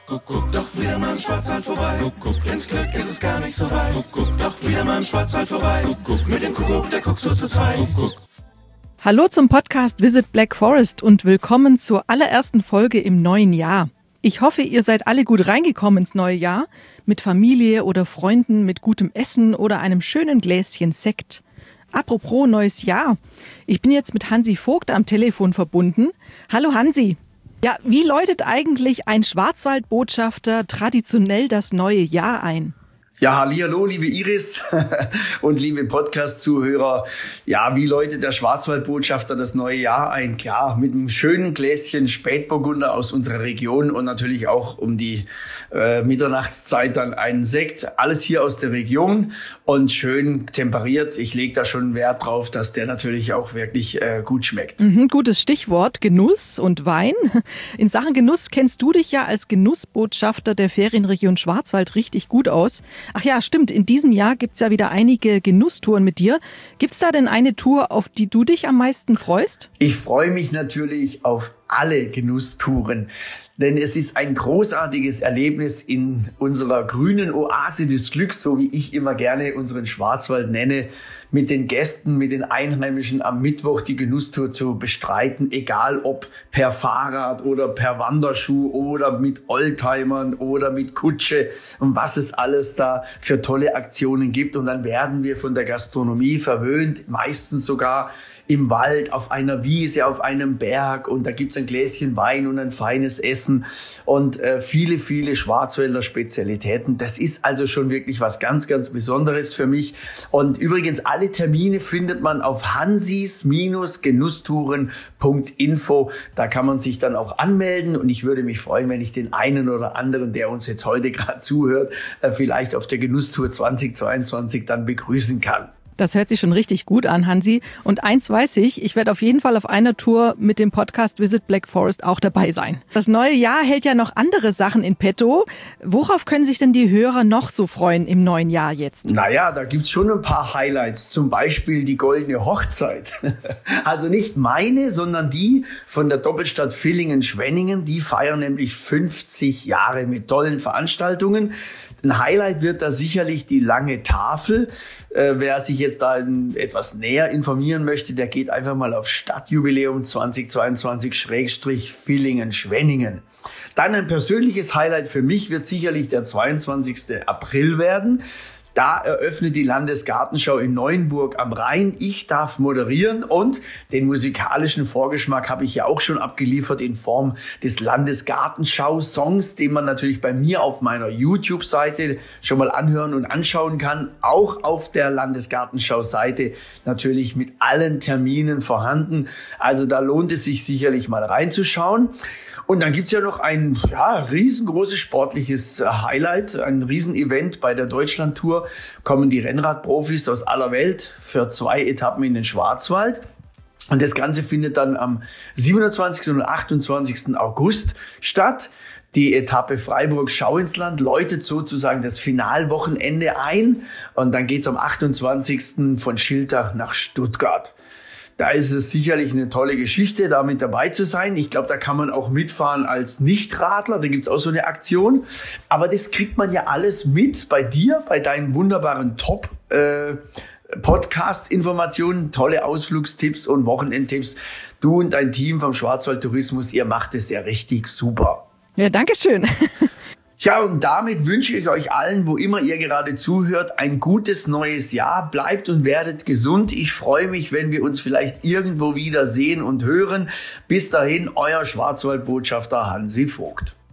Doch wieder mal im Schwarzwald vorbei. Ins Glück ist es gar nicht so weit. Doch wieder mal im Schwarzwald vorbei. Mit dem Kuckuck, der guckt so zu zweit. Hallo zum Podcast Visit Black Forest und willkommen zur allerersten Folge im neuen Jahr. Ich hoffe, ihr seid alle gut reingekommen ins neue Jahr, mit Familie oder Freunden, mit gutem Essen oder einem schönen Gläschen Sekt. Apropos neues Jahr. Ich bin jetzt mit Hansi Vogt am Telefon verbunden. Hallo Hansi. Ja, wie läutet eigentlich ein Schwarzwaldbotschafter traditionell das neue Jahr ein? Ja, hallihallo, liebe Iris und liebe Podcast-Zuhörer. Ja, wie läutet der Schwarzwaldbotschafter das neue Jahr ein? Klar, mit einem schönen Gläschen Spätburgunder aus unserer Region und natürlich auch um die Mitternachtszeit dann einen Sekt. Alles hier aus der Region und schön temperiert. Ich lege da schon Wert drauf, dass der natürlich auch wirklich gut schmeckt. Gutes Stichwort, Genuss und Wein. In Sachen Genuss kennst du dich ja als Genussbotschafter der Ferienregion Schwarzwald richtig gut aus. Ach ja, stimmt. In diesem Jahr gibt's ja wieder einige Genusstouren mit dir. Gibt's da denn eine Tour, auf die du dich am meisten freust? Ich freue mich natürlich auf alle Genusstouren. Denn es ist ein großartiges Erlebnis in unserer grünen Oase des Glücks, so wie ich immer gerne unseren Schwarzwald nenne, mit den Gästen, mit den Einheimischen am Mittwoch die Genusstour zu bestreiten, egal ob per Fahrrad oder per Wanderschuh oder mit Oldtimern oder mit Kutsche und was es alles da für tolle Aktionen gibt. Und dann werden wir von der Gastronomie verwöhnt, meistens sogar im Wald, auf einer Wiese, auf einem Berg, und da gibt's ein Gläschen Wein und ein feines Essen und viele, viele Schwarzwälder Spezialitäten. Das ist also schon wirklich was ganz, ganz Besonderes für mich. Und übrigens, alle Termine findet man auf hansis-genusstouren.info. Da kann man sich dann auch anmelden und ich würde mich freuen, wenn ich den einen oder anderen, der uns jetzt heute gerade zuhört, vielleicht auf der Genusstour 2022 dann begrüßen kann. Das hört sich schon richtig gut an, Hansi. Und eins weiß ich werde auf jeden Fall auf einer Tour mit dem Podcast Visit Black Forest auch dabei sein. Das neue Jahr hält ja noch andere Sachen in petto. Worauf können sich denn die Hörer noch so freuen im neuen Jahr jetzt? Naja, da gibt's schon ein paar Highlights. Zum Beispiel die Goldene Hochzeit. Also nicht meine, sondern die von der Doppelstadt Villingen-Schwenningen. Die feiern nämlich 50 Jahre mit tollen Veranstaltungen. Ein Highlight wird da sicherlich die lange Tafel. Wer sich jetzt da etwas näher informieren möchte, der geht einfach mal auf Stadtjubiläum 2022/Villingen-Schwenningen. Dann ein persönliches Highlight für mich wird sicherlich der 22. April werden. Da eröffnet die Landesgartenschau in Neuenburg am Rhein. Ich darf moderieren und den musikalischen Vorgeschmack habe ich ja auch schon abgeliefert in Form des Landesgartenschau-Songs, den man natürlich bei mir auf meiner YouTube-Seite schon mal anhören und anschauen kann. Auch auf der Landesgartenschau-Seite natürlich mit allen Terminen vorhanden. Also da lohnt es sich sicherlich mal reinzuschauen. Und dann gibt's ja noch ein riesengroßes sportliches Highlight, ein Riesenevent bei der Deutschlandtour. Kommen die Rennradprofis aus aller Welt für 2 Etappen in den Schwarzwald. Und das Ganze findet dann am 27. und 28. August statt. Die Etappe Freiburg-Schauinsland läutet sozusagen das Finalwochenende ein. Und dann geht's am 28. von Schiltach nach Stuttgart. Da ist es sicherlich eine tolle Geschichte, da mit dabei zu sein. Ich glaube, da kann man auch mitfahren als Nichtradler. Da gibt's auch so eine Aktion. Aber das kriegt man ja alles mit bei dir, bei deinen wunderbaren Podcast-Informationen, tolle Ausflugstipps und Wochenendtipps. Du und dein Team vom Schwarzwald Tourismus, ihr macht es ja richtig super. Ja, danke schön. Tja, und damit wünsche ich euch allen, wo immer ihr gerade zuhört, ein gutes neues Jahr. Bleibt und werdet gesund. Ich freue mich, wenn wir uns vielleicht irgendwo wieder sehen und hören. Bis dahin, euer Schwarzwaldbotschafter Hansi Vogt.